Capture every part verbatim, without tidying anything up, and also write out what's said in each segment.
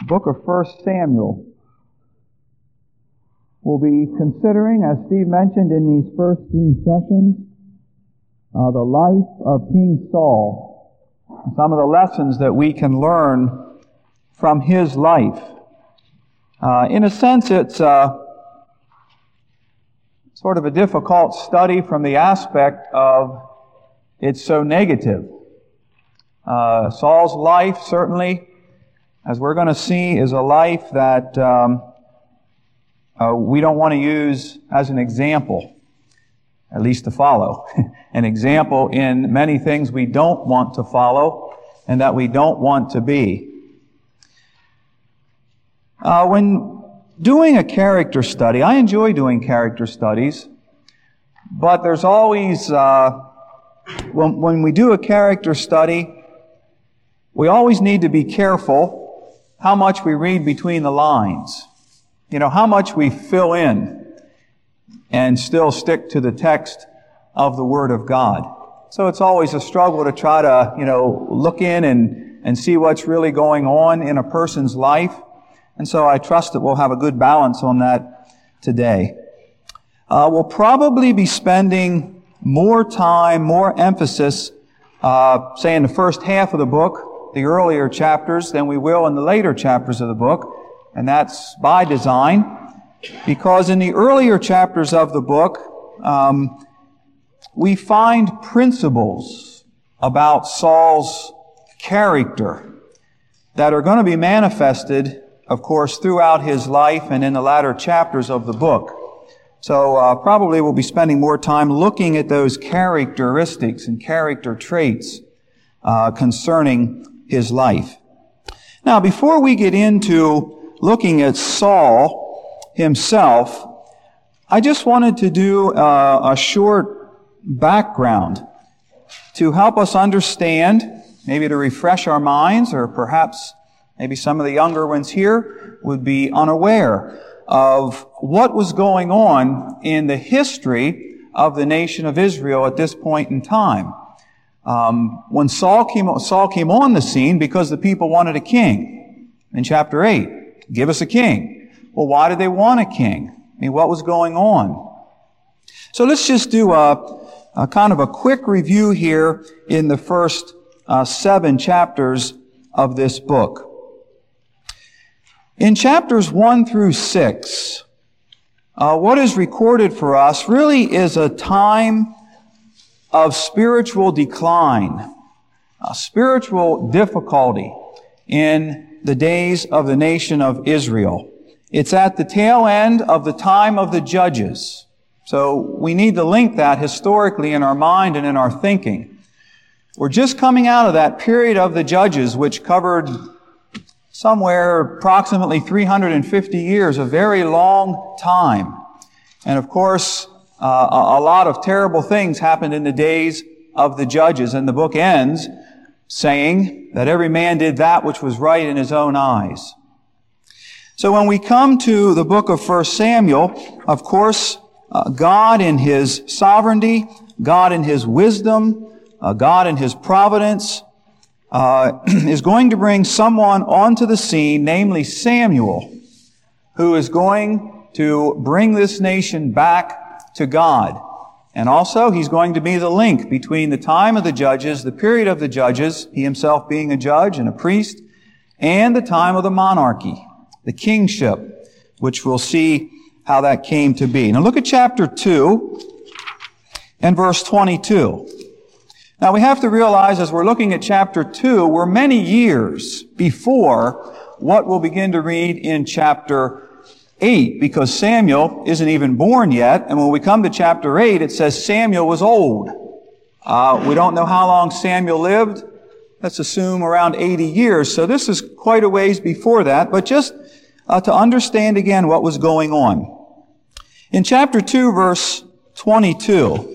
book of First Samuel. We'll be considering, as Steve mentioned in these first three sessions, uh, the life of King Saul, some of the lessons that we can learn from his life. Uh, in a sense, it's uh, sort of a difficult study from the aspect of it's so negative. Uh, Saul's life, certainly, as we're going to see, is a life that um, uh, we don't want to use as an example, at least to follow. An example in many things we don't want to follow and that we don't want to be. Uh, when doing a character study, I enjoy doing character studies, but there's always, uh, when, when we do a character study, we always need to be careful how much we read between the lines. You know, how much we fill in and still stick to the text of the Word of God. So it's always a struggle to try to, you know, look in and, and see what's really going on in a person's life. And so I trust that we'll have a good balance on that today. Uh, we'll probably be spending more time, more emphasis, uh, say in the first half of the book, the earlier chapters, than we will in the later chapters of the book. And that's by design, because in the earlier chapters of the book, um, we find principles about Saul's character that are going to be manifested, of course, throughout his life and in the latter chapters of the book. So uh, probably we'll be spending more time looking at those characteristics and character traits uh, concerning his life. Now, before we get into looking at Saul himself, I just wanted to do uh, a short background to help us understand, maybe to refresh our minds, or perhaps maybe some of the younger ones here would be unaware of what was going on in the history of the nation of Israel at this point in time. Um, when Saul came, Saul came on the scene because the people wanted a king. In chapter eight, give us a king. Well, why did they want a king? I mean, what was going on? So let's just do a, a kind of a quick review here in the first uh, seven chapters of this book. In chapters one through six, uh, what is recorded for us really is a time of spiritual decline, a spiritual difficulty in the days of the nation of Israel. It's at the tail end of the time of the judges. So we need to link that historically in our mind and in our thinking. We're just coming out of that period of the judges, which covered somewhere approximately three hundred fifty years, a very long time. And of course, uh, a, a lot of terrible things happened in the days of the judges. And the book ends saying that every man did that which was right in his own eyes. So when we come to the book of First Samuel, of course, uh, God in His sovereignty, God in His wisdom, uh, God in His providence, uh, is going to bring someone onto the scene, namely Samuel, who is going to bring this nation back to God. And also, he's going to be the link between the time of the judges, the period of the judges, he himself being a judge and a priest, and the time of the monarchy, the kingship, which we'll see how that came to be. Now look at chapter two and verse twenty-two. Now we have to realize as we're looking at chapter two, we're many years before what we'll begin to read in chapter eight, because Samuel isn't even born yet. And when we come to chapter eight, it says Samuel was old. Uh, we don't know how long Samuel lived. Let's assume around eighty years. So this is quite a ways before that. But just uh, to understand again what was going on. In chapter two, verse twenty-two.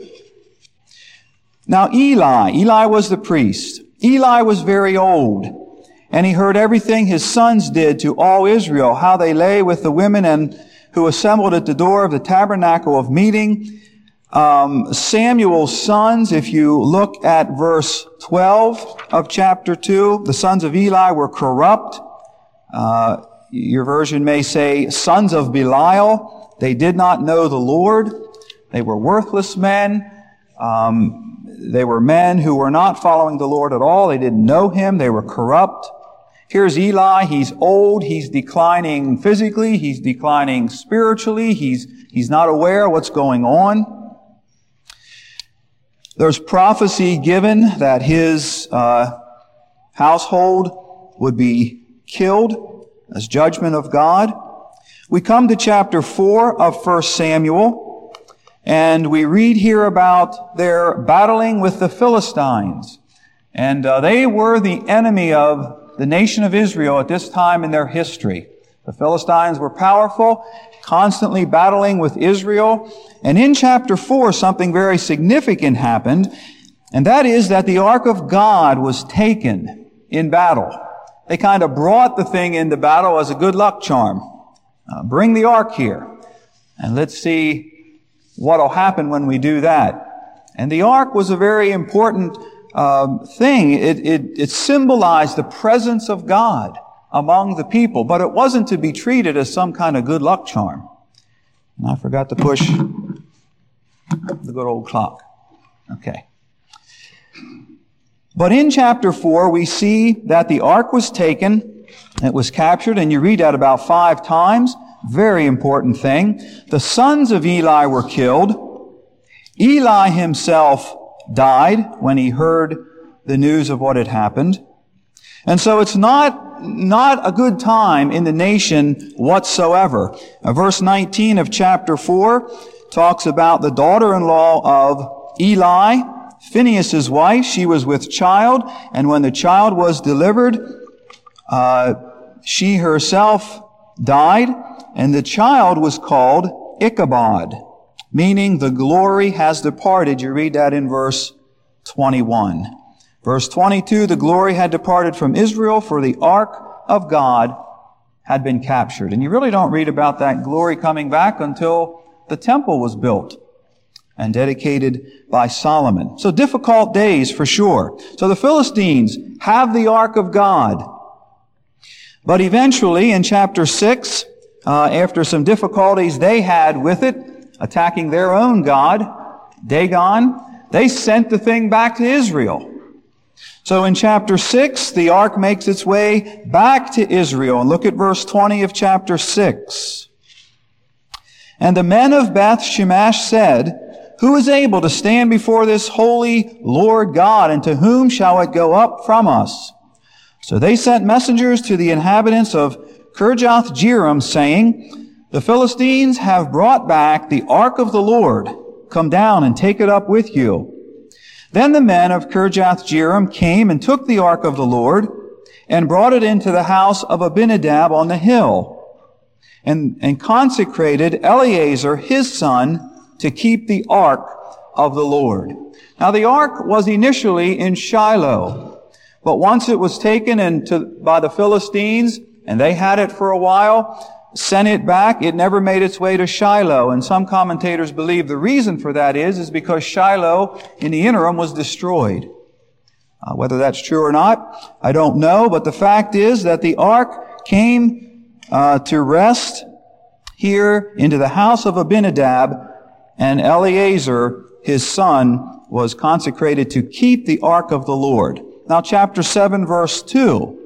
Now Eli, Eli was the priest. Eli was very old. And he heard everything his sons did to all Israel, how they lay with the women and who assembled at the door of the tabernacle of meeting. Um, Samuel's sons, if you look at verse twelve of chapter two, the sons of Eli were corrupt. Uh, your version may say, sons of Belial. They did not know the Lord. They were worthless men. Um, they were men who were not following the Lord at all. They didn't know Him. They were corrupt. Here's Eli. He's old. He's declining physically. He's declining spiritually. He's, he's not aware of what's going on. There's prophecy given that his uh, household would be killed as judgment of God. We come to chapter four of First Samuel, and we read here about their battling with the Philistines. And uh, they were the enemy of the nation of Israel at this time in their history. The Philistines were powerful, constantly battling with Israel. And in chapter four, something very significant happened, and that is that the Ark of God was taken in battle. They kind of brought the thing into battle as a good luck charm. Uh, bring the Ark here, and let's see what will happen when we do that. And the Ark was a very important um, thing. It, it, it symbolized the presence of God among the people, but it wasn't to be treated as some kind of good luck charm. And I forgot to push the good old clock. Okay. But in chapter four, we see that the ark was taken, it was captured, and you read that about five times. Very important thing. The sons of Eli were killed. Eli himself died when he heard the news of what had happened. And so it's not, not a good time in the nation whatsoever. Uh, verse nineteen of chapter four talks about the daughter-in-law of Eli, Phinehas' wife. She was with child, and when the child was delivered, uh, she herself died, and the child was called Ichabod, meaning the glory has departed. You read that in verse twenty-one. Verse twenty-two, the glory had departed from Israel, for the ark of God had been captured. And you really don't read about that glory coming back until the temple was built and dedicated by Solomon. So difficult days for sure. So the Philistines have the ark of God. But eventually, in chapter six, uh, after some difficulties they had with it, attacking their own god, Dagon, they sent the thing back to Israel. So in chapter six, the ark makes its way back to Israel. And look at verse twenty of chapter six. And the men of Beth Shemesh said, who is able to stand before this holy Lord God, and to whom shall it go up from us? So they sent messengers to the inhabitants of Kirjath-jearim, saying, the Philistines have brought back the ark of the Lord. Come down and take it up with you. Then the men of Kirjath-jearim came and took the ark of the Lord and brought it into the house of Abinadab on the hill, and, and consecrated Eleazar his son to keep the ark of the Lord. Now the ark was initially in Shiloh, but once it was taken into, by the Philistines, and they had it for a while, sent it back, it never made its way to Shiloh. And some commentators believe the reason for that is, is because Shiloh, in the interim, was destroyed. Uh, whether that's true or not, I don't know. But the fact is that the ark came uh, to rest here into the house of Abinadab, and Eleazar, his son, was consecrated to keep the ark of the Lord. Now, chapter seven, verse two.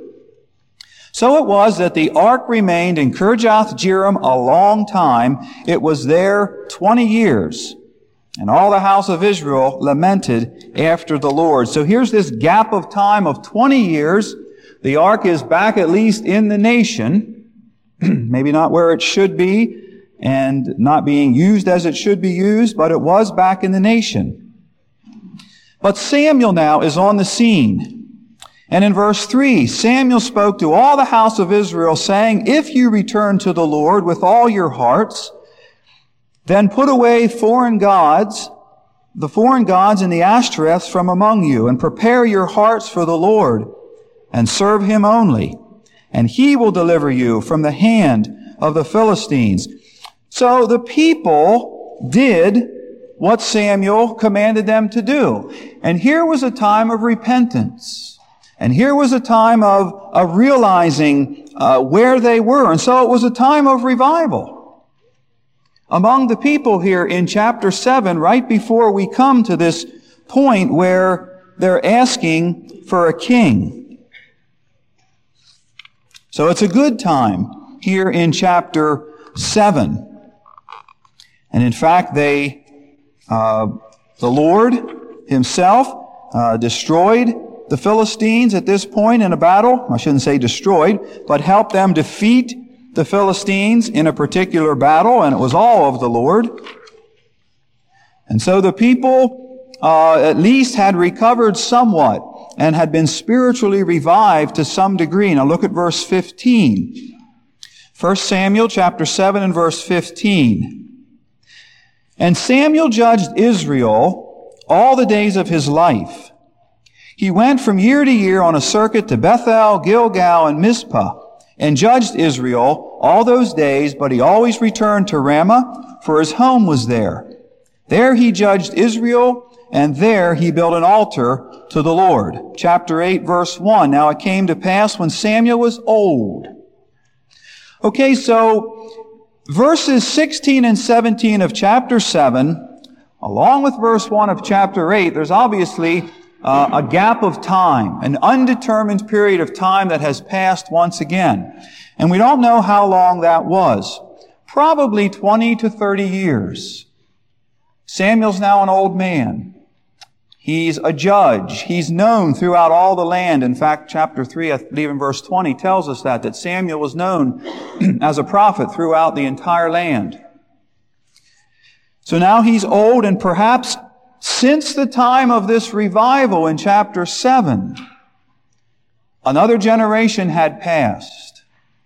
So it was that the ark remained in Kirjath-jearim a long time. It was there twenty years. And all the house of Israel lamented after the Lord. So here's this gap of time of twenty years. The ark is back at least in the nation. Maybe not where it should be and not being used as it should be used, but it was back in the nation. But Samuel now is on the scene. And in verse three, Samuel spoke to all the house of Israel, saying, if you return to the Lord with all your hearts, then put away foreign gods, the foreign gods and the Ashtoreths from among you, and prepare your hearts for the Lord, and serve Him only, and He will deliver you from the hand of the Philistines. So the people did what Samuel commanded them to do. And here was a time of repentance. And here was a time of, of realizing uh, where they were. And so it was a time of revival among the people here in chapter seven, right before we come to this point where they're asking for a king. So it's a good time here in chapter seven. And in fact, they, uh, the Lord himself uh, destroyed the Philistines at this point in a battle. I shouldn't say destroyed, but helped them defeat the Philistines in a particular battle, and it was all of the Lord. And so the people uh, at least had recovered somewhat and had been spiritually revived to some degree. Now look at verse fifteen. First Samuel chapter seven and verse fifteen. And Samuel judged Israel all the days of his life. He went from year to year on a circuit to Bethel, Gilgal, and Mizpah, and judged Israel all those days, but he always returned to Ramah, for his home was there. There he judged Israel, and there he built an altar to the Lord. Chapter eight, verse one. Now it came to pass when Samuel was old. Okay, so verses sixteen and seventeen of chapter seven, along with verse one of chapter eight, there's obviously uh, a gap of time, an undetermined period of time that has passed once again. And we don't know how long that was. Probably twenty to thirty years. Samuel's now an old man. He's a judge. He's known throughout all the land. In fact, chapter three, I believe in verse twenty, tells us that, that Samuel was known as a prophet throughout the entire land. So now he's old, and perhaps since the time of this revival in chapter seven, another generation had passed.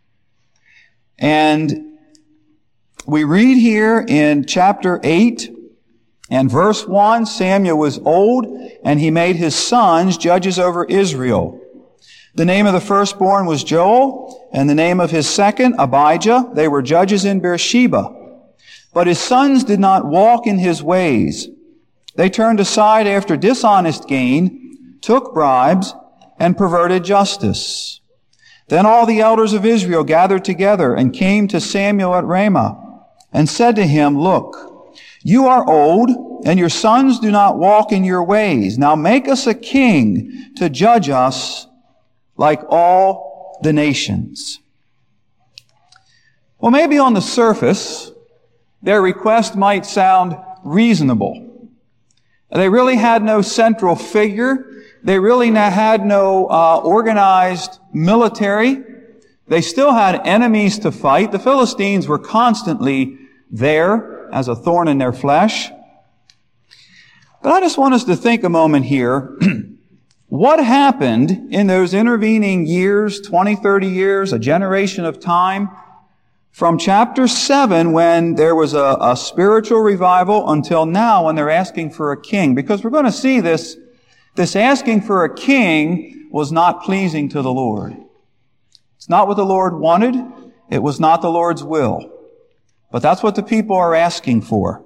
And we read here in chapter eight and verse one, Samuel was old, and he made his sons judges over Israel. The name of the firstborn was Joel, and the name of his second, Abijah. They were judges in Beersheba. But his sons did not walk in his ways. They turned aside after dishonest gain, took bribes, and perverted justice. Then all the elders of Israel gathered together and came to Samuel at Ramah and said to him, Look, you are old, and your sons do not walk in your ways. Now make us a king to judge us like all the nations. Well, maybe on the surface, their request might sound reasonable. They really had no central figure. They really had no uh, organized military. They still had enemies to fight. The Philistines were constantly there as a thorn in their flesh. But I just want us to think a moment here. What happened in those intervening years, twenty, thirty years, a generation of time, from chapter seven, when there was a, a spiritual revival, until now when they're asking for a king? Because we're going to see this, this asking for a king was not pleasing to the Lord. It's not what the Lord wanted. It was not the Lord's will. But that's what the people are asking for.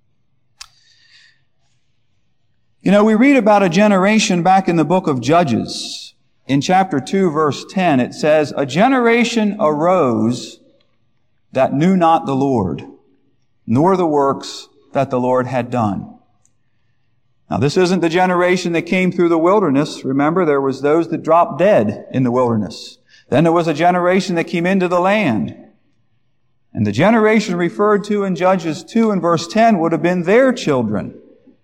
You know, we read about a generation back in the book of Judges. In chapter two, verse ten, it says, A generation arose that knew not the Lord, nor the works that the Lord had done. Now, this isn't the generation that came through the wilderness. Remember, there was those that dropped dead in the wilderness. Then there was a generation that came into the land. And the generation referred to in Judges two and verse ten would have been their children.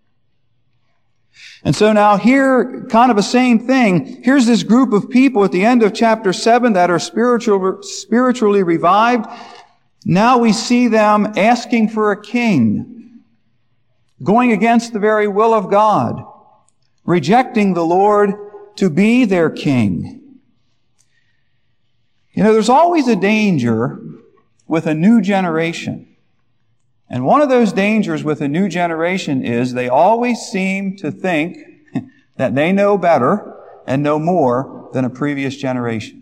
And so now here, kind of the same thing. Here's this group of people at the end of chapter seven that are spiritual, spiritually revived. Now we see them asking for a king, going against the very will of God, rejecting the Lord to be their king. You know, there's always a danger with a new generation. And one of those dangers with a new generation is they always seem to think that they know better and know more than a previous generation.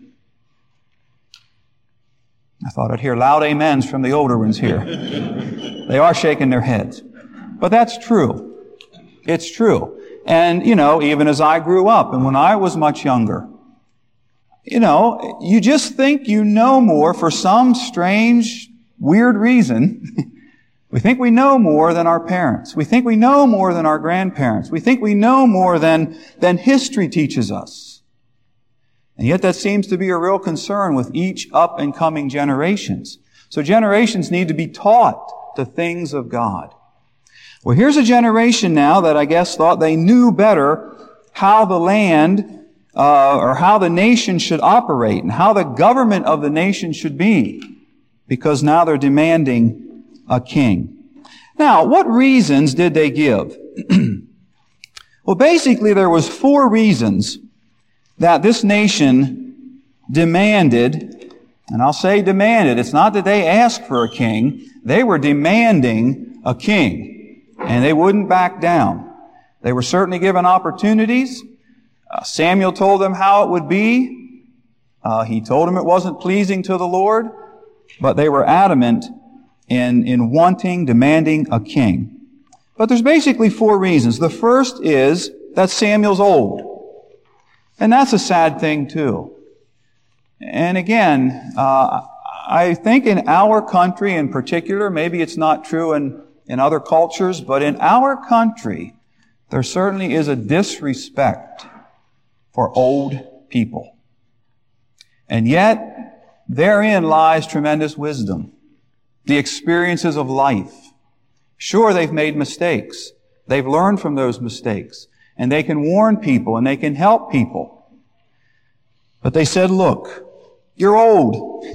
I thought I'd hear loud amens from the older ones here. They are shaking their heads. But that's true. It's true. And, you know, even as I grew up and when I was much younger, you know, you just think you know more for some strange, weird reason. We think we know more than our parents. We think we know more than our grandparents. We think we know more than, than history teaches us. And yet that seems to be a real concern with each up and coming generations. So generations need to be taught the things of God. Well, here's a generation now that I guess thought they knew better how the land uh, or how the nation should operate and how the government of the nation should be, because now they're demanding a king. Now, what reasons did they give? Well, basically there was four reasons that this nation demanded, and I'll say demanded. It's not that they asked for a king. They were demanding a king, and they wouldn't back down. They were certainly given opportunities. Uh, Samuel told them how it would be. Uh, he told them it wasn't pleasing to the Lord, but they were adamant in, in wanting, demanding a king. But there's basically four reasons. The first is that Samuel's old. And that's a sad thing too. And again, uh, I think in our country in particular, maybe it's not true in, in other cultures, but in our country, there certainly is a disrespect for old people. And yet, therein lies tremendous wisdom. The experiences of life. Sure, they've made mistakes. They've learned from those mistakes. And they can warn people and they can help people. But they said, look, you're old.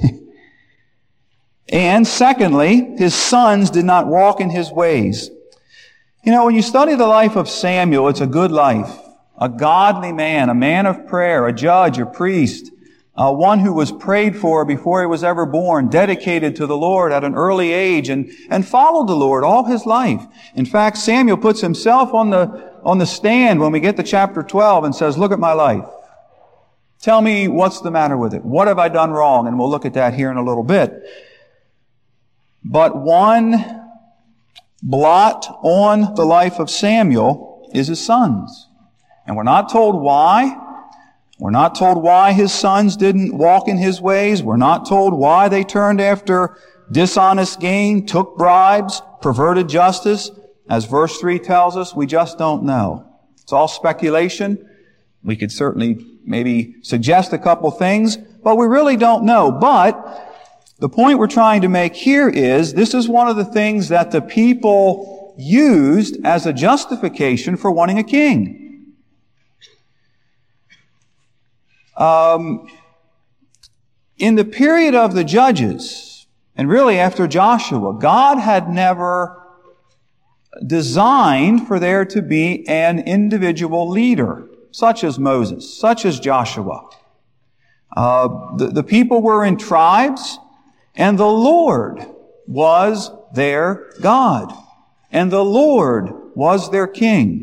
And secondly, his sons did not walk in his ways. You know, when you study the life of Samuel, it's a good life. A godly man, a man of prayer, a judge, a priest, uh, one who was prayed for before he was ever born, dedicated to the Lord at an early age, and, and followed the Lord all his life. In fact, Samuel puts himself on the, on the stand when we get to chapter twelve and says, look at my life. Tell me what's the matter with it. What have I done wrong? And we'll look at that here in a little bit. But one blot on the life of Samuel is his sons. And we're not told why. We're not told why his sons didn't walk in his ways. We're not told why they turned after dishonest gain, took bribes, perverted justice. As verse three tells us, we just don't know. It's all speculation. We could certainly maybe suggest a couple things, but we really don't know. But the point we're trying to make here is this is one of the things that the people used as a justification for wanting a king. Um, in the period of the judges, and really after Joshua, God had never designed for there to be an individual leader, such as Moses, such as Joshua. Uh, the, the people were in tribes, and the Lord was their God, and the Lord was their king.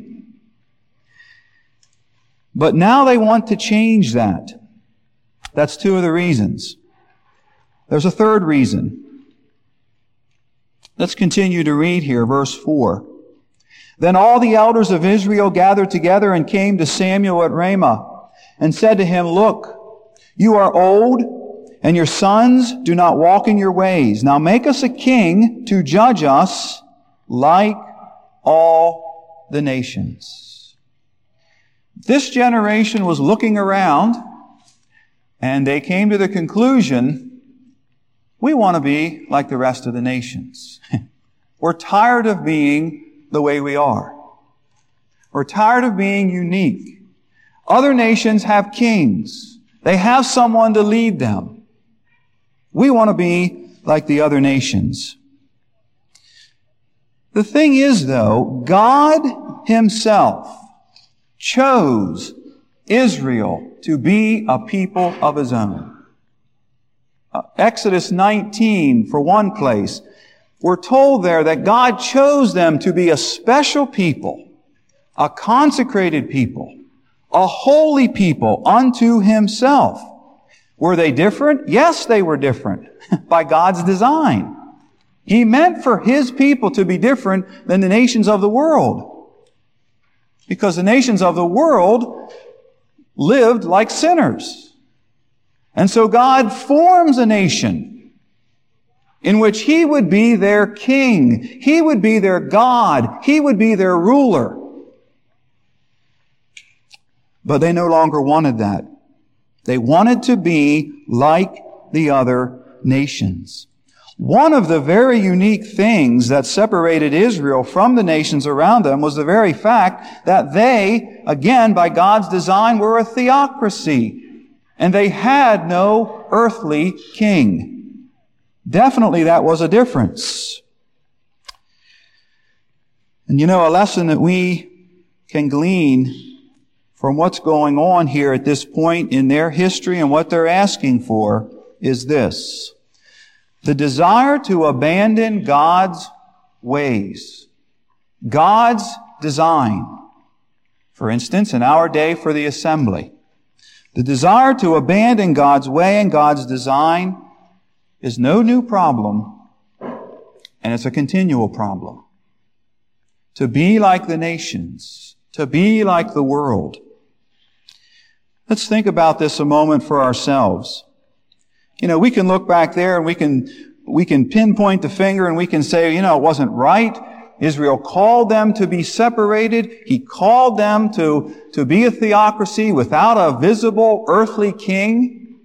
But now they want to change that. That's two of the reasons. There's a third reason. Let's continue to read here, verse four. Then all the elders of Israel gathered together and came to Samuel at Ramah and said to him, look, you are old, and your sons do not walk in your ways. Now make us a king to judge us like all the nations. This generation was looking around, and they came to the conclusion, we want to be like the rest of the nations. We're tired of being the way we are. We're tired of being unique. Other nations have kings. They have someone to lead them. We want to be like the other nations. The thing is, though, God Himself chose Israel to be a people of His own. Uh, Exodus nineteen, for one place, we're told there that God chose them to be a special people, a consecrated people, a holy people unto Himself. Were they different? Yes, they were different by God's design. He meant for His people to be different than the nations of the world. because the nations of the world lived like sinners. And so God forms a nation in which He would be their king. He would be their God. He would be their ruler. But they no longer wanted that. They wanted to be like the other nations. One of the very unique things that separated Israel from the nations around them was the very fact that they, again, by God's design, were a theocracy. And they had no earthly king. Definitely that was a difference. And you know, a lesson that we can glean from what's going on here at this point in their history and what they're asking for is this. The desire to abandon God's ways, God's design. For instance, in our day for the assembly, the desire to abandon God's way and God's design is no new problem, and it's a continual problem. To be like the nations, to be like the world. Let's think about this a moment for ourselves. You know, we can look back there and we can, we can pinpoint the finger and we can say, you know, it wasn't right. Israel called them to be separated. He called them to, to be a theocracy without a visible earthly king.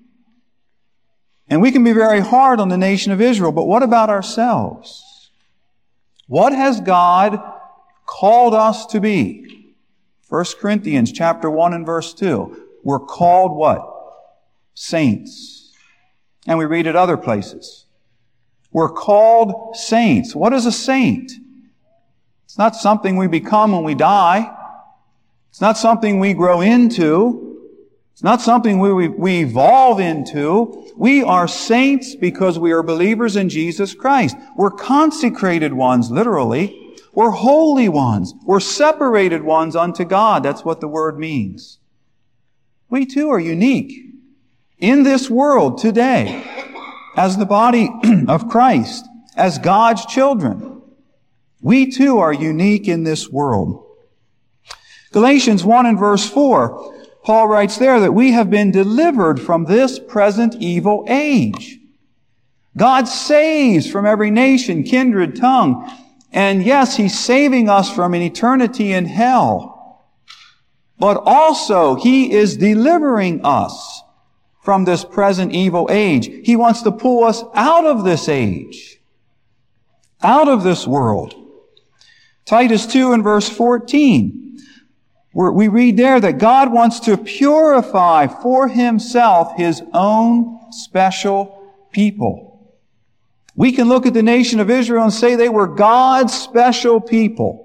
And we can be very hard on the nation of Israel, but what about ourselves? What has God called us to be? First Corinthians chapter one and verse two. We're called what? Saints. And we read it other places. We're called saints. What is a saint? It's not something we become when we die. It's not something we grow into. It's not something we, we evolve into. We are saints because we are believers in Jesus Christ. We're consecrated ones, literally. We're holy ones. We're separated ones unto God. That's what the word means. We too are unique in this world today as the body of Christ, as God's children. We too are unique in this world. Galatians one and verse four, Paul writes there that we have been delivered from this present evil age. God saves from every nation, kindred, tongue, and yes, He's saving us from an eternity in hell. But also, He is delivering us from this present evil age. He wants to pull us out of this age, out of this world. Titus two and verse fourteen, where we read there that God wants to purify for Himself His own special people. We can look at the nation of Israel and say they were God's special people.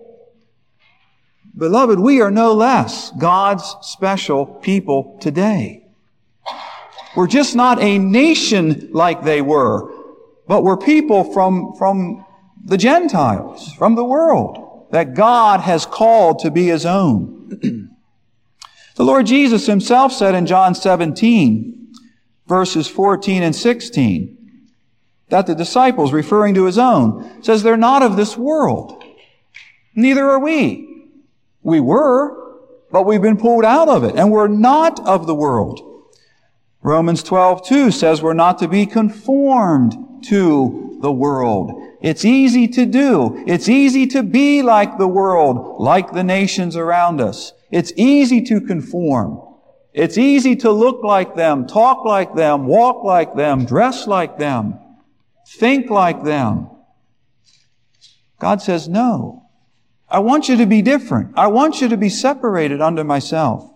Beloved, we are no less God's special people today. We're just not a nation like they were, but we're people from, from the Gentiles, from the world, that God has called to be His own. The Lord Jesus Himself said in John seventeen, verses fourteen and sixteen, that the disciples, referring to His own, says they're not of this world. Neither are we. We were, but we've been pulled out of it, and we're not of the world. Romans twelve two says we're not to be conformed to the world. It's easy to do. It's easy to be like the world, like the nations around us. It's easy to conform. It's easy to look like them, talk like them, walk like them, dress like them, think like them. God says, no. I want you to be different. I want you to be separated unto myself.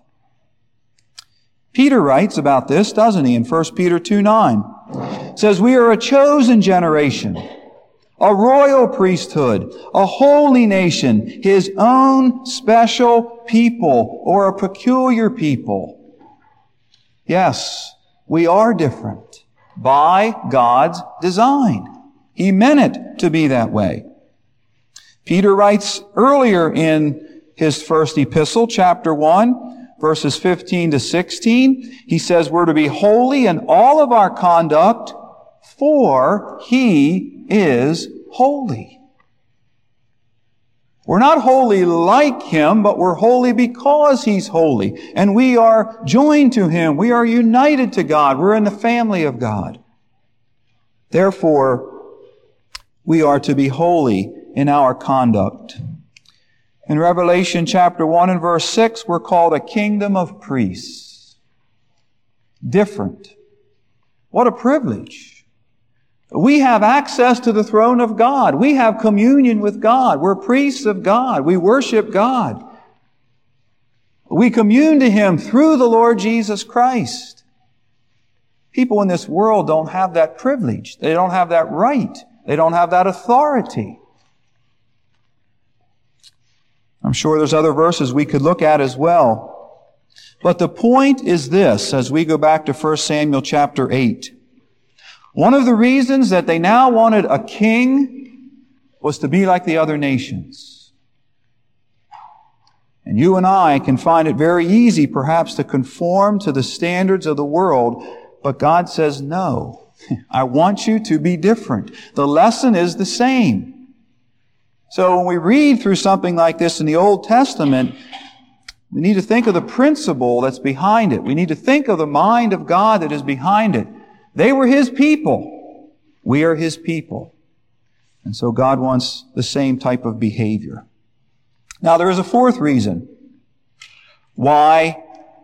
Peter writes about this, doesn't he, in First Peter two nine. It says, we are a chosen generation, a royal priesthood, a holy nation, His own special people, or a peculiar people. Yes, we are different by God's design. He meant it to be that way. Peter writes earlier in his first epistle, chapter one, verses fifteen to sixteen, he says we're to be holy in all of our conduct, for He is holy. We're not holy like Him, but we're holy because He's holy. And we are joined to Him. We are united to God. We're in the family of God. Therefore, we are to be holy in our conduct. In Revelation chapter one and verse six, we're called a kingdom of priests. Different. What a privilege. We have access to the throne of God. We have communion with God. We're priests of God. We worship God. We commune to Him through the Lord Jesus Christ. People in this world don't have that privilege. They don't have that right. They don't have that authority. I'm sure there's other verses we could look at as well. But the point is this, as we go back to First Samuel chapter eight. One of the reasons that they now wanted a king was to be like the other nations. And you and I can find it very easy perhaps to conform to the standards of the world, but God says, no, I want you to be different. The lesson is the same. So when we read through something like this in the Old Testament, we need to think of the principle that's behind it. We need to think of the mind of God that is behind it. They were His people. We are His people. And so God wants the same type of behavior. Now there is a fourth reason why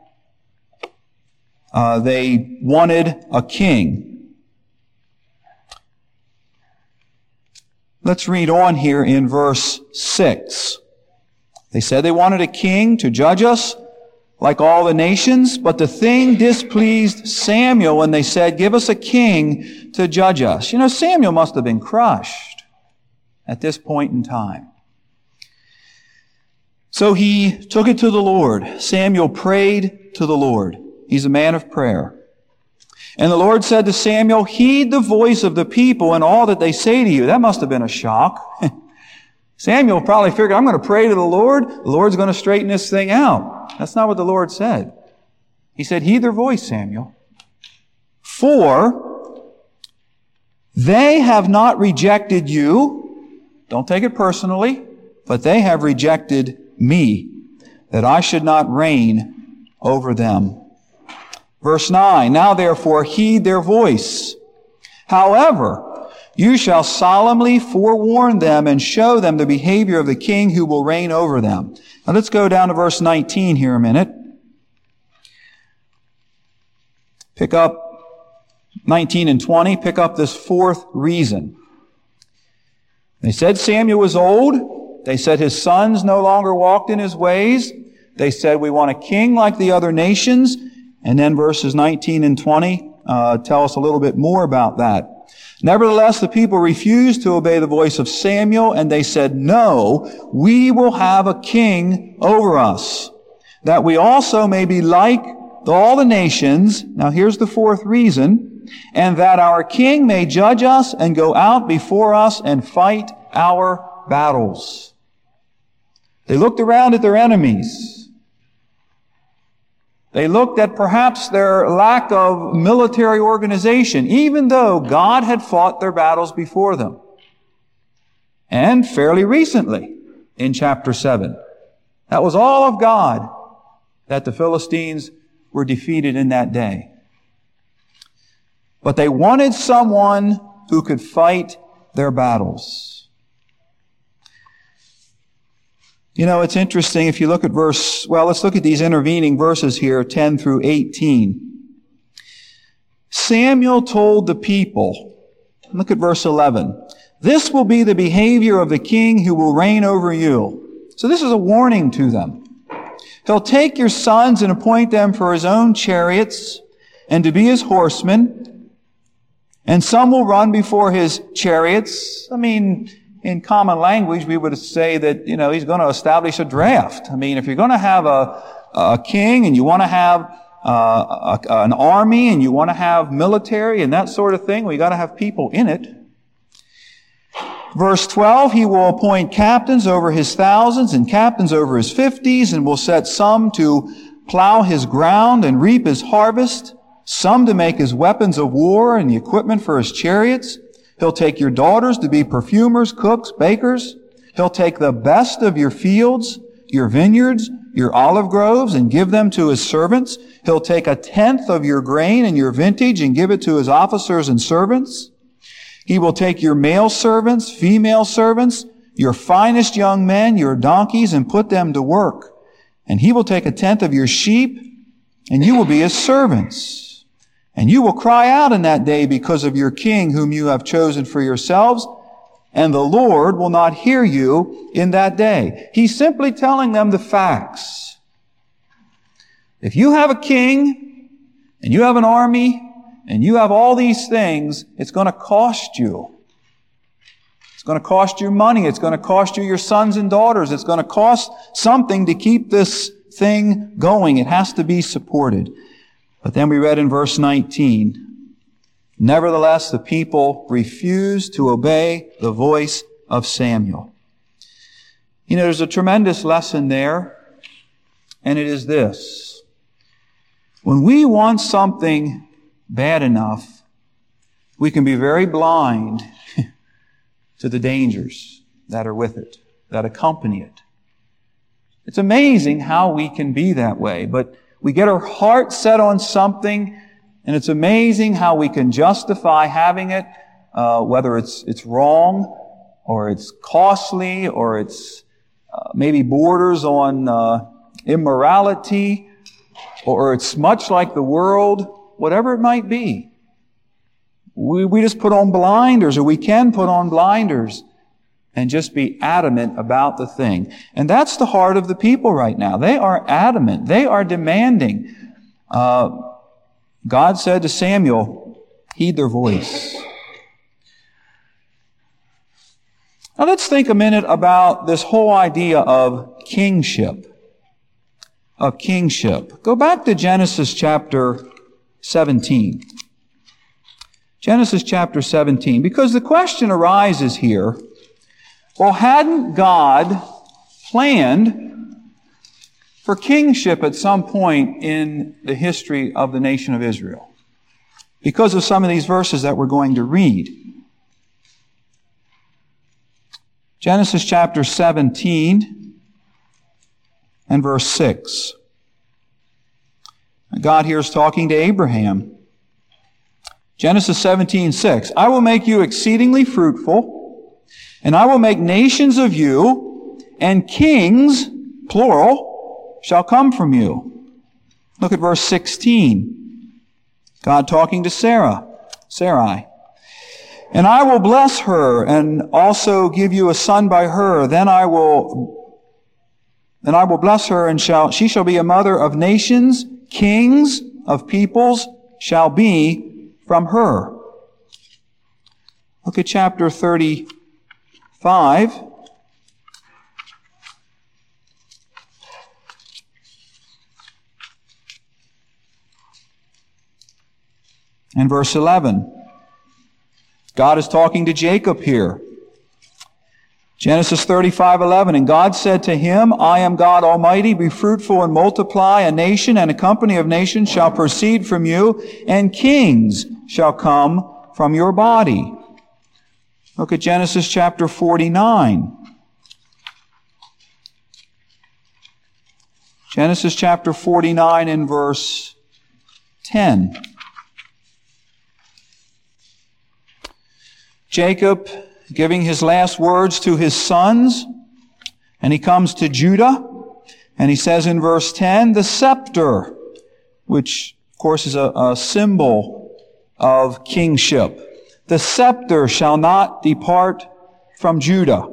uh, they wanted a king. Let's read on here in verse six. They said they wanted a king to judge us like all the nations, but the thing displeased Samuel when they said, give us a king to judge us. You know, Samuel must have been crushed at this point in time. So he took it to the Lord. Samuel prayed to the Lord. He's a man of prayer. And the Lord said to Samuel, heed the voice of the people and all that they say to you. That must have been a shock. Samuel probably figured, I'm going to pray to the Lord. The Lord's going to straighten this thing out. That's not what the Lord said. He said, heed their voice, Samuel. For they have not rejected you. Don't take it personally, but they have rejected me, that I should not reign over them. Verse nine, now therefore heed their voice. However, you shall solemnly forewarn them and show them the behavior of the king who will reign over them. Now let's go down to verse nineteen here a minute. Pick up nineteen and twenty. Pick up this fourth reason. They said Samuel was old. They said his sons no longer walked in his ways. They said we want a king like the other nations. And then verses nineteen and twenty uh, tell us a little bit more about that. Nevertheless, the people refused to obey the voice of Samuel, and they said, no, we will have a king over us, that we also may be like all the nations. Now here's the fourth reason, and that our king may judge us and go out before us and fight our battles. They looked around at their enemies. They looked at perhaps their lack of military organization, even though God had fought their battles before them. And fairly recently, in chapter seven. That was all of God that the Philistines were defeated in that day. But they wanted someone who could fight their battles. You know, it's interesting if you look at verse, well, let's look at these intervening verses here, ten through eighteen. Samuel told the people, look at verse eleven, this will be the behavior of the king who will reign over you. So this is a warning to them. He'll take your sons and appoint them for his own chariots and to be his horsemen, and some will run before his chariots. I mean, in common language, we would say that, you know, he's going to establish a draft. I mean, if you're going to have a, a king and you want to have uh, a, an army and you want to have military and that sort of thing, well, you got to have people in it. Verse twelve, he will appoint captains over his thousands and captains over his fifties, and will set some to plow his ground and reap his harvest, some to make his weapons of war and the equipment for his chariots. He'll take your daughters to be perfumers, cooks, bakers. He'll take the best of your fields, your vineyards, your olive groves, and give them to his servants. He'll take a tenth of your grain and your vintage and give it to his officers and servants. He will take your male servants, female servants, your finest young men, your donkeys, and put them to work. And he will take a tenth of your sheep, and you will be his servants. And you will cry out in that day because of your king whom you have chosen for yourselves, and the Lord will not hear you in that day. He's simply telling them the facts. If you have a king, and you have an army, and you have all these things, it's going to cost you. It's going to cost you money. It's going to cost you your sons and daughters. It's going to cost something to keep this thing going. It has to be supported. But then we read in verse nineteen, nevertheless, the people refused to obey the voice of Samuel. You know, there's a tremendous lesson there, and it is this. When we want something bad enough, we can be very blind to the dangers that are with it, that accompany it. It's amazing how we can be that way, but we get our heart set on something, and it's amazing how we can justify having it, uh, whether it's it's wrong, or it's costly, or it's uh, maybe borders on uh, immorality, or it's much like the world. Whatever it might be. We, we just put on blinders, or we can put on blinders and just be adamant about the thing. And that's the heart of the people right now. They are adamant. They are demanding. Uh, God said to Samuel, heed their voice. Now let's think a minute about this whole idea of kingship. Of kingship. Go back to Genesis chapter seventeen. Genesis chapter seventeen. Because the question arises here, well, hadn't God planned for kingship at some point in the history of the nation of Israel? Because of some of these verses that we're going to read. Genesis chapter seventeen and verse six. God here is talking to Abraham. Genesis seventeen six. I will make you exceedingly fruitful, and I will make nations of you, and kings, plural, shall come from you. Look at verse sixteen. God talking to Sarah, Sarai. And I will bless her, and also give you a son by her. Then I will, then I will bless her, and shall she shall be a mother of nations. Kings of peoples shall be from her. Look at chapter thirty-five. And verse eleven. God is talking to Jacob here. Genesis thirty-five eleven, and God said to him, I am God Almighty, be fruitful and multiply. A nation and a company of nations shall proceed from you, and kings shall come from your body. Look at Genesis chapter forty-nine. Genesis chapter forty-nine and verse ten. Jacob giving his last words to his sons, and he comes to Judah, and he says in verse ten, the scepter, which of course is a, a symbol of kingship. The scepter shall not depart from Judah.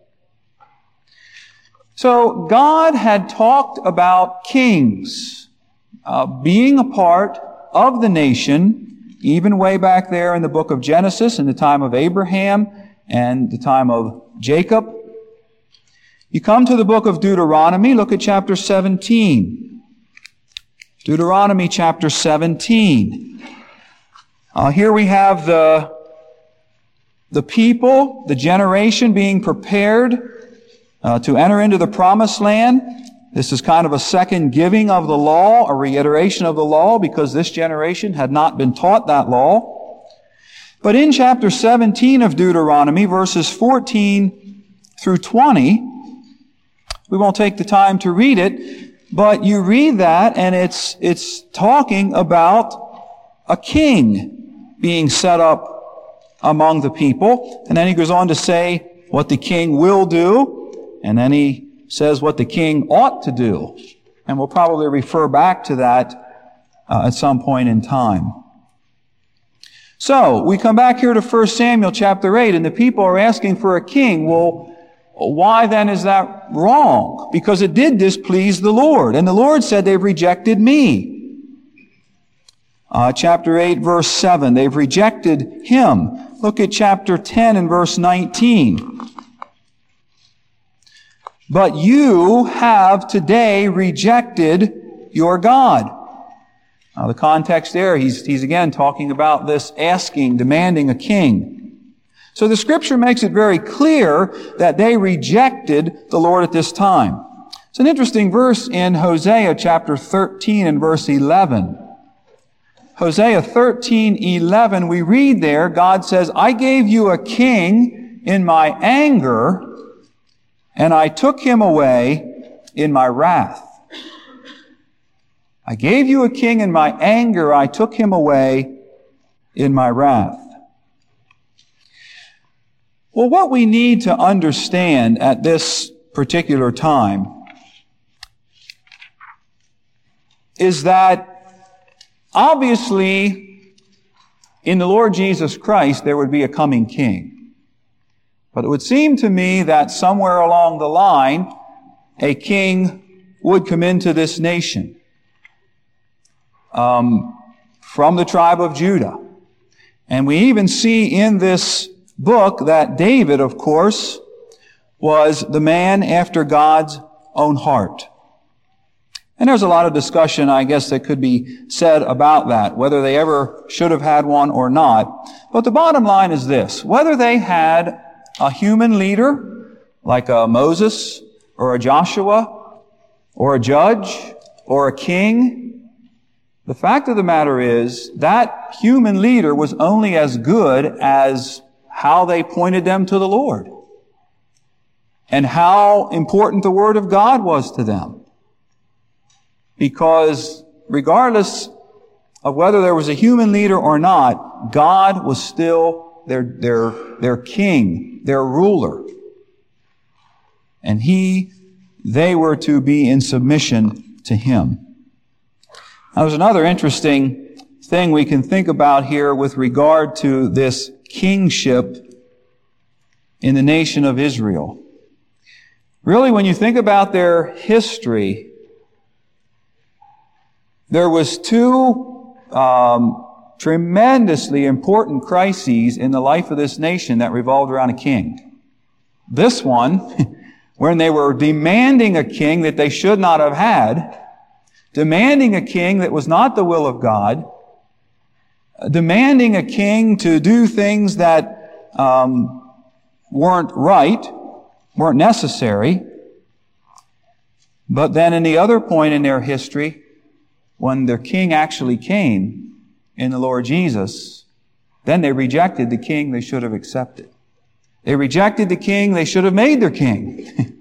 So God had talked about kings uh, being a part of the nation, even way back there in the book of Genesis, in the time of Abraham and the time of Jacob. You come to the book of Deuteronomy, look at chapter seventeen. Deuteronomy chapter seventeen. Uh, here we have the, the people, the generation being prepared uh, to enter into the promised land. This is kind of a second giving of the law, a reiteration of the law, because this generation had not been taught that law. But in chapter seventeen of Deuteronomy, verses fourteen through twenty. We won't take the time to read it, but you read that and it's, it's talking about a king being set up among the people. And then he goes on to say what the king will do, and then he says what the king ought to do. And we'll probably refer back to that uh, at some point in time. So, we come back here to First Samuel chapter eight, and the people are asking for a king. Well, why then is that wrong? Because it did displease the Lord. And the Lord said, they've rejected me. Uh, chapter eight, verse seven, they've rejected Him. Look at chapter ten and verse nineteen. But you have today rejected your God. Now the context there, he's, he's again talking about this asking, demanding a king. So the Scripture makes it very clear that they rejected the Lord at this time. It's an interesting verse in Hosea chapter thirteen and verse eleven. Hosea thirteen eleven, we read there, God says, I gave you a king in my anger, and I took him away in my wrath. I gave you a king in my anger, I took him away in my wrath. Well, what we need to understand at this particular time is that obviously in the Lord Jesus Christ there would be a coming king. But it would seem to me that somewhere along the line a king would come into this nation um, from the tribe of Judah. And we even see in this book that David, of course, was the man after God's own heart. And there's a lot of discussion, I guess, that could be said about that, whether they ever should have had one or not. But the bottom line is this: whether they had a human leader, like a Moses or a Joshua or a judge or a king, the fact of the matter is that human leader was only as good as how they pointed them to the Lord and how important the Word of God was to them. Because regardless of whether there was a human leader or not, God was still their, their, their king, their ruler. And He, they were to be in submission to Him. Now, there's another interesting thing we can think about here with regard to this kingship in the nation of Israel. Really, when you think about their history, there was two um, tremendously important crises in the life of this nation that revolved around a king. This one, when they were demanding a king that they should not have had, demanding a king that was not the will of God, demanding a king to do things that um, weren't right, weren't necessary. But then in the other point in their history, when their king actually came in the Lord Jesus, then they rejected the king they should have accepted. They rejected the king they should have made their king.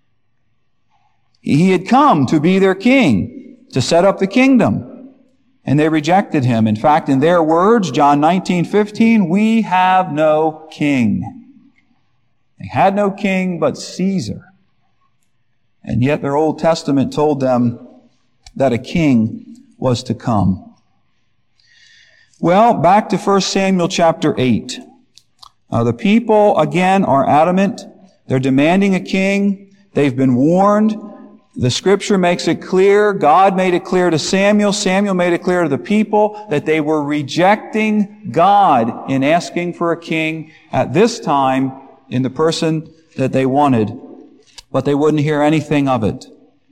He had come to be their king, to set up the kingdom. And they rejected Him. In fact, in their words, John nineteen fifteen, we have no king. They had no king but Caesar. And yet their Old Testament told them that a king was to come. Well, back to First Samuel chapter eight. Uh, the people, again, are adamant. They're demanding a king. They've been warned. The Scripture makes it clear. God made it clear to Samuel. Samuel made it clear to the people that they were rejecting God in asking for a king at this time in the person that they wanted. But they wouldn't hear anything of it.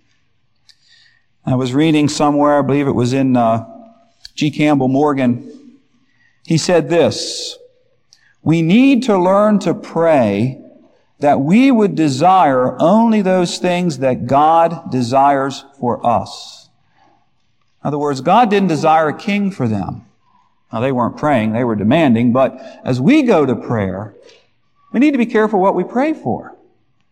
I was reading somewhere, I believe it was in uh, G. Campbell Morgan. He said this: we need to learn to pray that we would desire only those things that God desires for us. In other words, God didn't desire a king for them. Now, they weren't praying, they were demanding, but as we go to prayer, we need to be careful what we pray for.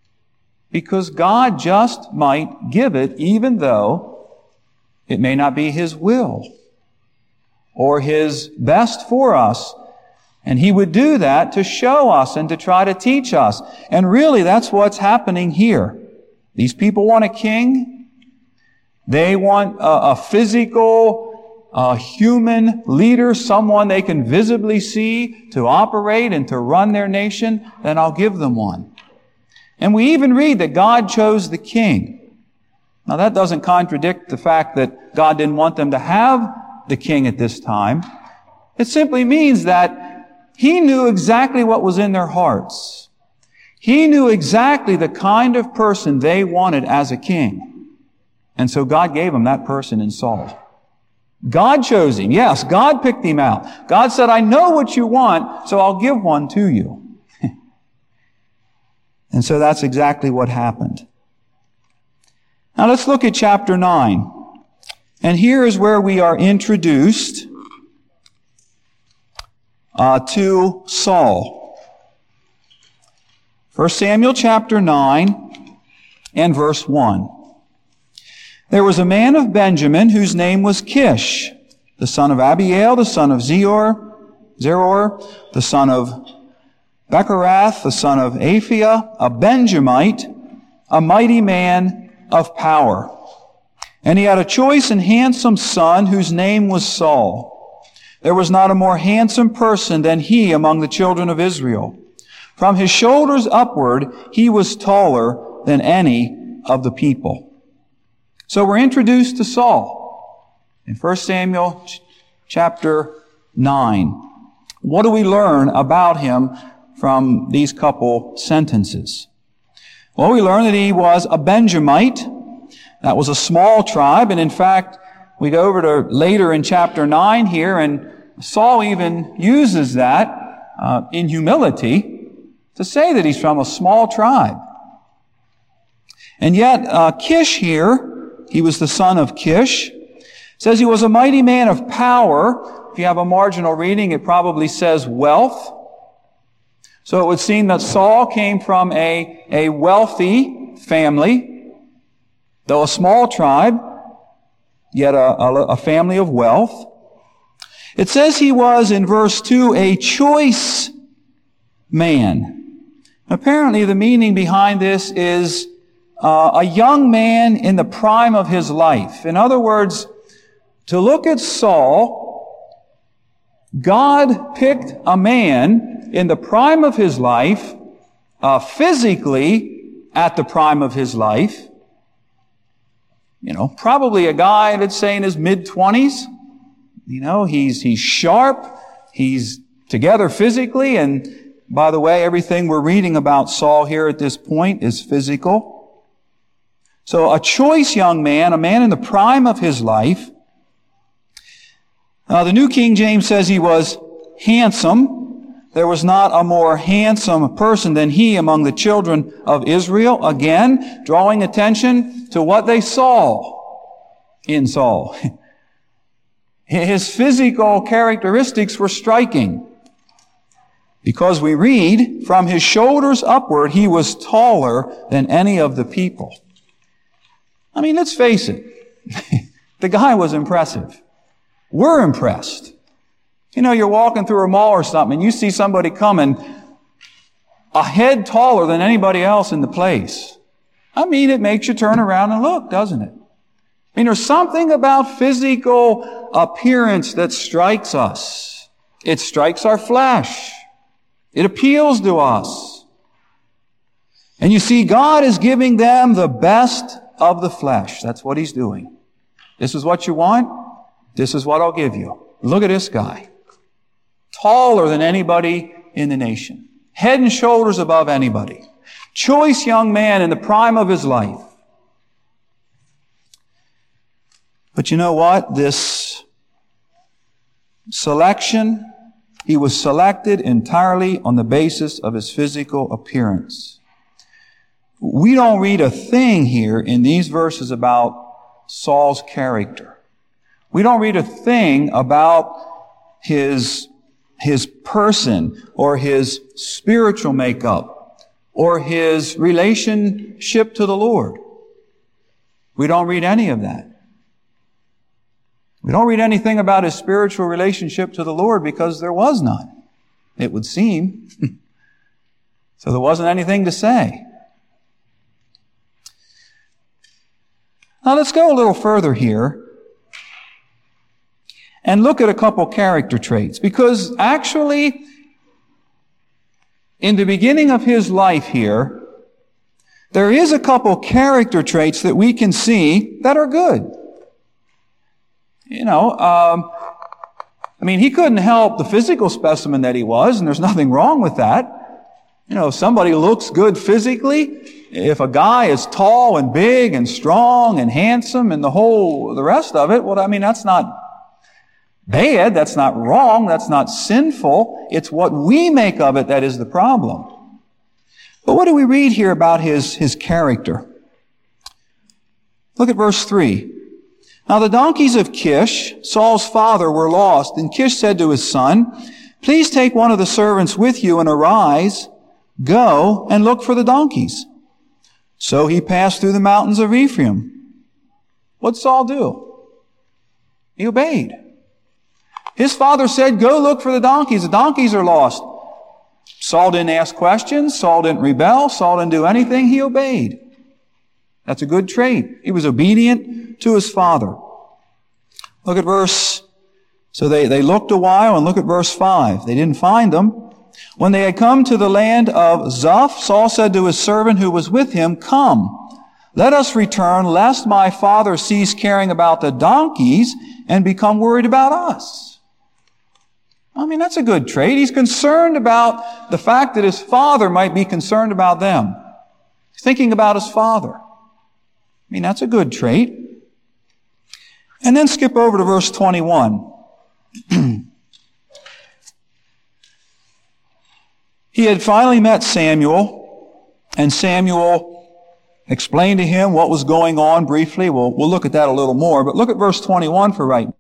because God just might give it even though it may not be His will or His best for us. And He would do that to show us and to try to teach us. And really, that's what's happening here. These people want a king. They want a, a physical, a human leader, someone they can visibly see to operate and to run their nation. Then I'll give them one. And we even read that God chose the king. Now that doesn't contradict the fact that God didn't want them to have the king at this time. It simply means that He knew exactly what was in their hearts. He knew exactly the kind of person they wanted as a king. And so God gave them that person in Saul. God chose him. Yes, God picked him out. God said, I know what you want, so I'll give one to you. And so that's exactly what happened. Now let's look at chapter nine. And here is where we are introduced uh, to Saul. First Samuel chapter nine and verse one. There was a man of Benjamin whose name was Kish, the son of Abiel, the son of Zeror, Zeror, the son of Becharath, the son of Aphiah, a Benjamite, a mighty man of power. And he had a choice and handsome son whose name was Saul. There was not a more handsome person than he among the children of Israel. From his shoulders upward, he was taller than any of the people. So we're introduced to Saul in First Samuel ch- chapter nine. What do we learn about him from these couple sentences? Well, we learn that he was a Benjamite. That was a small tribe, and in fact, we go over to later in chapter nine here, and Saul even uses that uh, in humility to say that he's from a small tribe. And yet, uh, Kish here, he was the son of Kish, says he was a mighty man of power. If you have a marginal reading, it probably says wealth. So it would seem that Saul came from a, a wealthy family, though a small tribe, yet a, a, a family of wealth. It says he was, in verse two, a choice man. Apparently the meaning behind this is uh, a young man in the prime of his life. In other words, to look at Saul, God picked a man in the prime of his life, uh, physically at the prime of his life. You know, probably a guy, let's say in his mid-twenties. You know, he's, he's sharp, he's together physically, and by the way, everything we're reading about Saul here at this point is physical. So a choice young man, a man in the prime of his life. Uh, the New King James says he was handsome. There was not a more handsome person than he among the children of Israel. Again, drawing attention to what they saw in Saul. His physical characteristics were striking. Because we read, from his shoulders upward, he was taller than any of the people. I mean, let's face it. The guy was impressive. We're impressed. You know, you're walking through a mall or something, and you see somebody coming a head taller than anybody else in the place. I mean, it makes you turn around and look, doesn't it? I mean, there's something about physical appearance that strikes us. It strikes our flesh. It appeals to us. And you see, God is giving them the best of the flesh. That's what He's doing. This is what you want. This is what I'll give you. Look at this guy. Taller than anybody in the nation. Head and shoulders above anybody. Choice young man in the prime of his life. But you know what? This selection, he was selected entirely on the basis of his physical appearance. We don't read a thing here in these verses about Saul's character. We don't read a thing about his, his person or his spiritual makeup or his relationship to the Lord. We don't read any of that. We don't read anything about his spiritual relationship to the Lord because there was none, it would seem. So there wasn't anything to say. Now let's go a little further here and look at a couple character traits, because actually in the beginning of his life here, there is a couple character traits that we can see that are good. You know, um, I mean, he couldn't help the physical specimen that he was, and there's nothing wrong with that. You know, if somebody looks good physically, if a guy is tall and big and strong and handsome and the whole, the rest of it, well, I mean, that's not bad, that's not wrong, that's not sinful. It's what we make of it that is the problem. But what do we read here about his, his character? Look at verse three. Now the donkeys of Kish, Saul's father, were lost, and Kish said to his son, "Please take one of the servants with you and arise, go and look for the donkeys." So he passed through the mountains of Ephraim. What'd Saul do? He obeyed. His father said, "Go look for the donkeys. The donkeys are lost." Saul didn't ask questions. Saul didn't rebel. Saul didn't do anything. He obeyed. That's a good trait. He was obedient to his father. Look at verse, so they, they looked a while, and look at verse five. They didn't find them. When they had come to the land of Zuph, Saul said to his servant who was with him, "Come, let us return, lest my father cease caring about the donkeys and become worried about us." I mean, that's a good trait. He's concerned about the fact that his father might be concerned about them. He's thinking about his father. I mean, that's a good trait. And then skip over to verse twenty-one. He had finally met Samuel, and Samuel explained to him what was going on briefly. We'll, we'll look at that a little more, but look at verse twenty-one for right now.